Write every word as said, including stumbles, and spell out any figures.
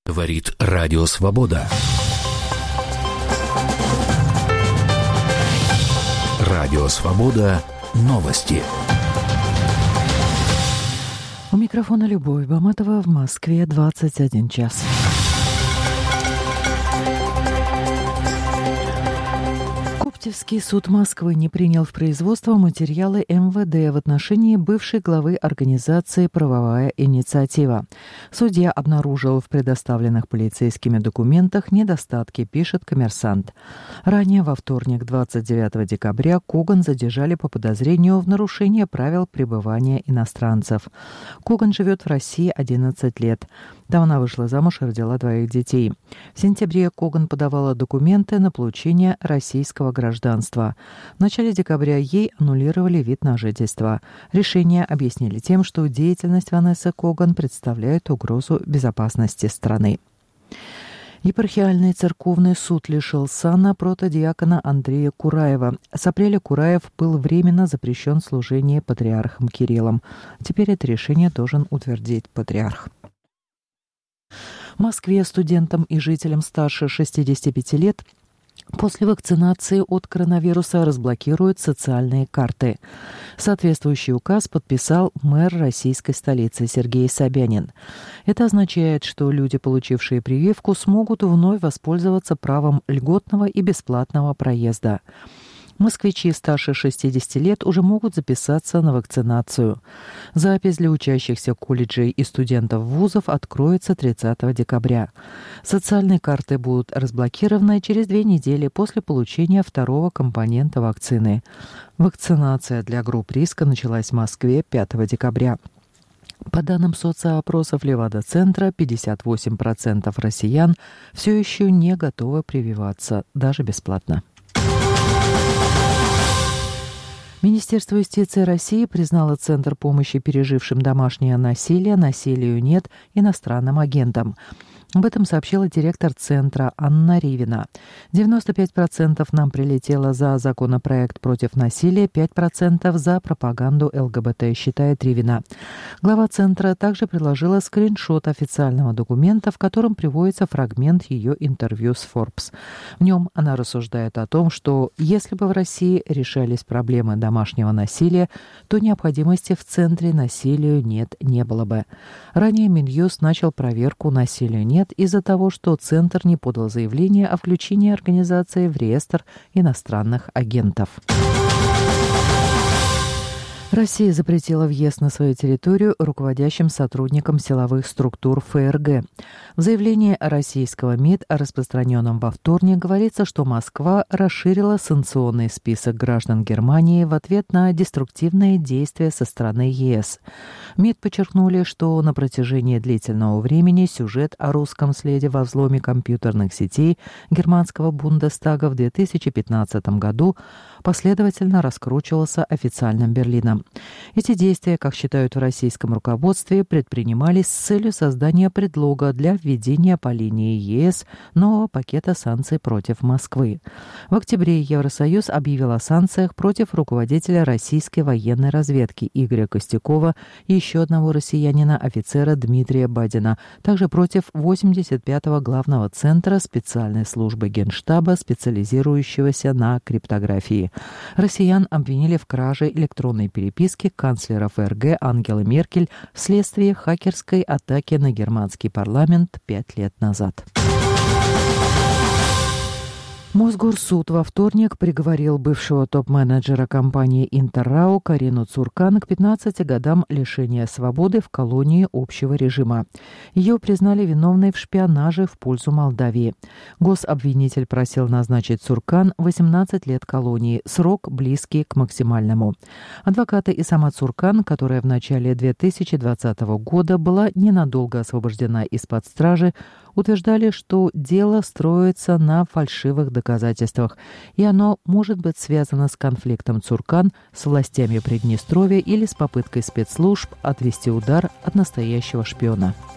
Говорит Радио Свобода. Радио Свобода. Новости. У микрофона Любовь Баматова. В Москве двадцать один час. Коптевский суд Москвы не принял в производство материалы эм вэ дэ в отношении бывшей главы организации «Правовая инициатива». Судья обнаружил в предоставленных полицейскими документах недостатки, пишет «Коммерсант». Ранее, во вторник, двадцать девятого декабря, Коган задержали по подозрению в нарушении правил пребывания иностранцев. Коган живет в России одиннадцать лет. Там она вышла замуж и родила двоих детей. В сентябре Коган подавала документы на получение российского гражданства. В начале декабря ей аннулировали вид на жительство. Решение объяснили тем, что деятельность Ванессы Коган представляет угрозу безопасности страны. Епархиальный церковный суд лишил сана протодиакона Андрея Кураева. С апреля Кураев был временно запрещен служение патриархом Кириллом. Теперь это решение должен утвердить патриарх. В Москве студентам и жителям старше шестидесяти пяти лет после вакцинации от коронавируса разблокируют социальные карты. Соответствующий указ подписал мэр российской столицы Сергей Собянин. Это означает, что люди, получившие прививку, смогут вновь воспользоваться правом льготного и бесплатного проезда. Москвичи старше шестидесяти лет уже могут записаться на вакцинацию. Запись для учащихся колледжей и студентов вузов откроется тридцатого декабря. Социальные карты будут разблокированы через две недели после получения второго компонента вакцины. Вакцинация для групп риска началась в Москве пятого декабря. По данным соцопросов Левада-центра, пятьдесят восемь процентов россиян все еще не готовы прививаться, даже бесплатно. Министерство юстиции России признало Центр помощи пережившим домашнее насилие «Насилию нет» иностранным агентом. Об этом сообщила директор Центра Анна Ривина. девяносто пять процентов нам прилетело за законопроект против насилия, пять процентов за пропаганду эл гэ бэ тэ, считает Ривина. Глава Центра также приложила скриншот официального документа, в котором приводится фрагмент ее интервью с Forbes. В нем она рассуждает о том, что если бы в России решались проблемы домашнего насилия, то необходимости в Центре «Насилию нет» не было бы. Ранее Минюст начал проверку «Насилию нет» из-за того, что Центр не подал заявление о включении организации в реестр иностранных агентов. Россия запретила въезд на свою территорию руководящим сотрудникам силовых структур эф эр гэ. В заявлении российского МИД, распространенном во вторник, говорится, что Москва расширила санкционный список граждан Германии в ответ на деструктивные действия со стороны е эс. МИД подчеркнули, что на протяжении длительного времени сюжет о русском следе во взломе компьютерных сетей германского Бундестага в две тысячи пятнадцатом году последовательно раскручивался официальным Берлином. Эти действия, как считают в российском руководстве, предпринимались с целью создания предлога для введения по линии е эс нового пакета санкций против Москвы. В октябре Евросоюз объявил о санкциях против руководителя российской военной разведки Игоря Костякова и еще одного россиянина, офицера Дмитрия Бадина, также против восемьдесят пятого главного центра специальной службы Генштаба, специализирующегося на криптографии. Россиян обвинили в краже электронной переписки канцлера эф эр гэ Ангелы Меркель вследствие хакерской атаки на германский парламент пять лет назад. Мосгорсуд во вторник приговорил бывшего топ-менеджера компании «Интеррау» Карину Цуркан к пятнадцати годам лишения свободы в колонии общего режима. Ее признали виновной в шпионаже в пользу Молдавии. Гособвинитель просил назначить Цуркан восемнадцать лет колонии, срок близкий к максимальному. Адвокаты и сама Цуркан, которая в начале две тысячи двадцатого года была ненадолго освобождена из-под стражи, утверждали, что дело строится на фальшивых доказательствах, и оно может быть связано с конфликтом Цуркан с властями Приднестровья или с попыткой спецслужб отвести удар от настоящего шпиона.